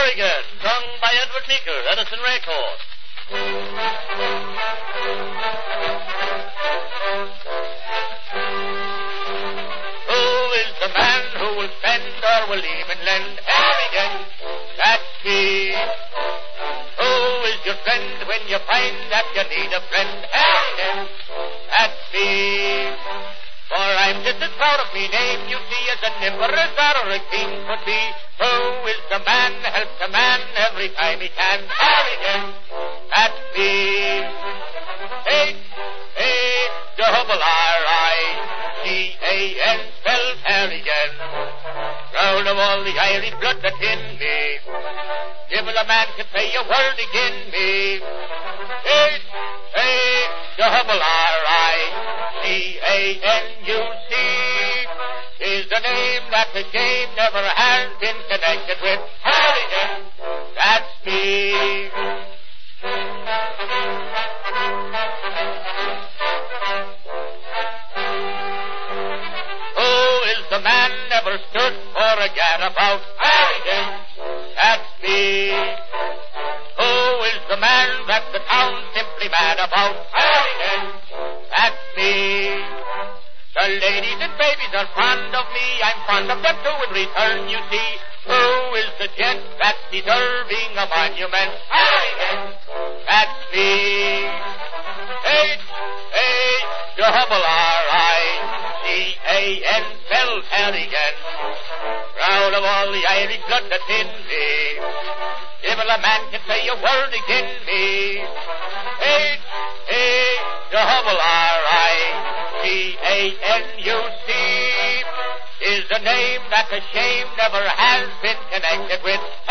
Harrigan, sung by Edward Meeker, Edison Raycourt. Who is the man who will spend or will even lend? Harrigan, that's me. Who is your friend when you find that you need a friend? Harrigan, that's me. For I'm just as proud of me name, you see, as a nimble as that or a king could be. Who is the man that helps a man every time he can? Harrigan, that's me. H-A-double-R-I-G-A-N spells Harrigan. Proud of all the Irish blood that's in me. Devil a man can say a word agin me. H-A-double-R-I-G-A-N-U-C is the name that the game never has been connected with. Harrigan, that's me. Who is the man never stood for a gadabout? Harrigan, that's me. Who is the man that the town's simply mad about? Harrigan, that's me. The ladies and babies are fond of me. I'm fond of them too in return, you see. Who is the gent that's deserving a monument? Harrigan, that's me. H-A-double-R-I-G-A-N spells Harrigan. Proud of all the Irish blood that's in me. Devil a man can say a word agin me. H-A-double-R-I-G-A-N-U-C is the name that the shame never has been connected with.